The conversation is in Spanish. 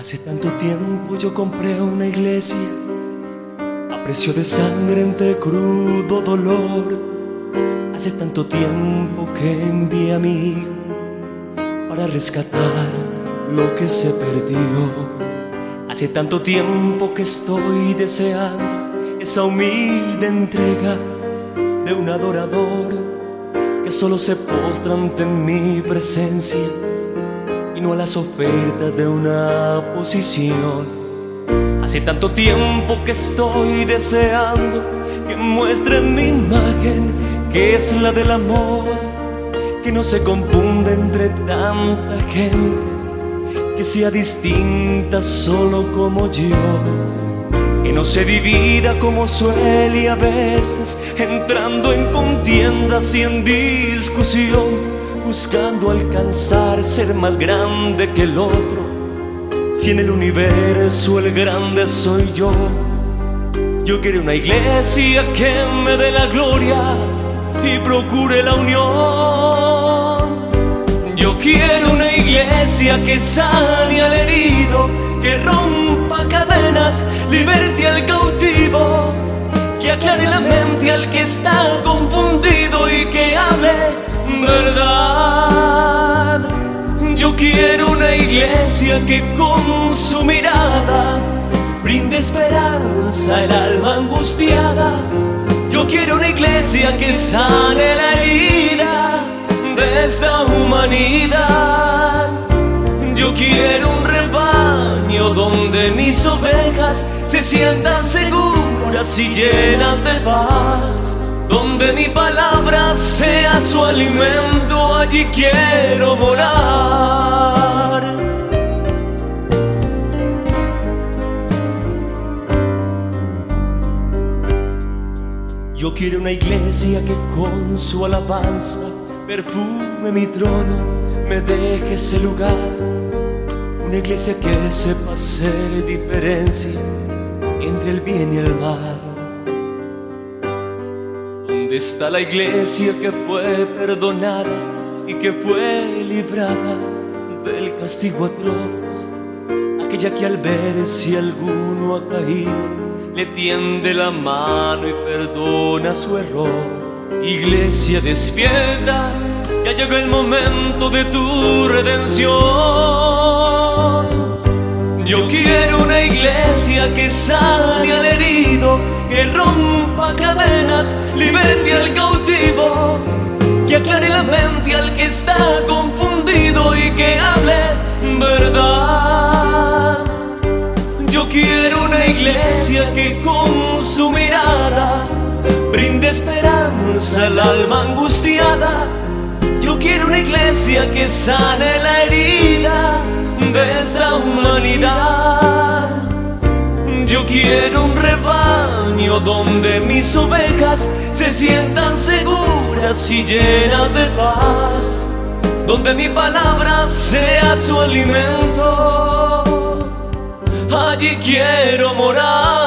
Hace tanto tiempo yo compré una iglesia a precio de sangre entre crudo dolor. Hace tanto tiempo que envié a mi hijo para rescatar lo que se perdió. Hace tanto tiempo que estoy deseando esa humilde entrega de un adorador que solo se postra ante mi presencia y no a las ofertas de una posición. Hace tanto tiempo que estoy deseando que muestre mi imagen, que es la del amor, que no se confunda entre tanta gente, que sea distinta solo como yo, que no se divida como suele a veces, entrando en contiendas y en discusión, buscando alcanzar ser más grande que el otro. Si en el universo el grande soy yo, yo quiero una iglesia que me dé la gloria y procure la unión. Yo quiero una iglesia que sane al herido, que rompa cadenas, liberte al cautivo, que aclare la mente al que está confundido y que hable verdad. Yo quiero una iglesia que con su mirada brinde esperanza al alma angustiada. Yo quiero una iglesia que sane la herida de esta humanidad. Yo quiero un rebaño donde mis ovejas se sientan seguras y llenas de paz, donde mi palabra sea su alimento, allí quiero morar. Yo quiero una iglesia que con su alabanza perfume mi trono, me deje ese lugar. Una iglesia que sepa hacer diferencia entre el bien y el mal. ¿Dónde está la iglesia que fue perdonada y que fue librada del castigo atroz? Aquella que al ver si alguno ha caído le tiende la mano y perdona su error. Iglesia, despierta, ya llegó el momento de tu redención. Yo quiero una iglesia que sane al herido, que rompa cadenas, liberte al cautivo, que aclare la mente al que está confundido y que hable verdad. Yo quiero una iglesia que con su mirada brinde esperanza al alma angustiada. Yo quiero una iglesia que sane la herida de esta humanidad. Yo quiero un rebaño donde mis ovejas se sientan seguras y llenas de paz, donde mi palabra sea su alimento, allí quiero morar.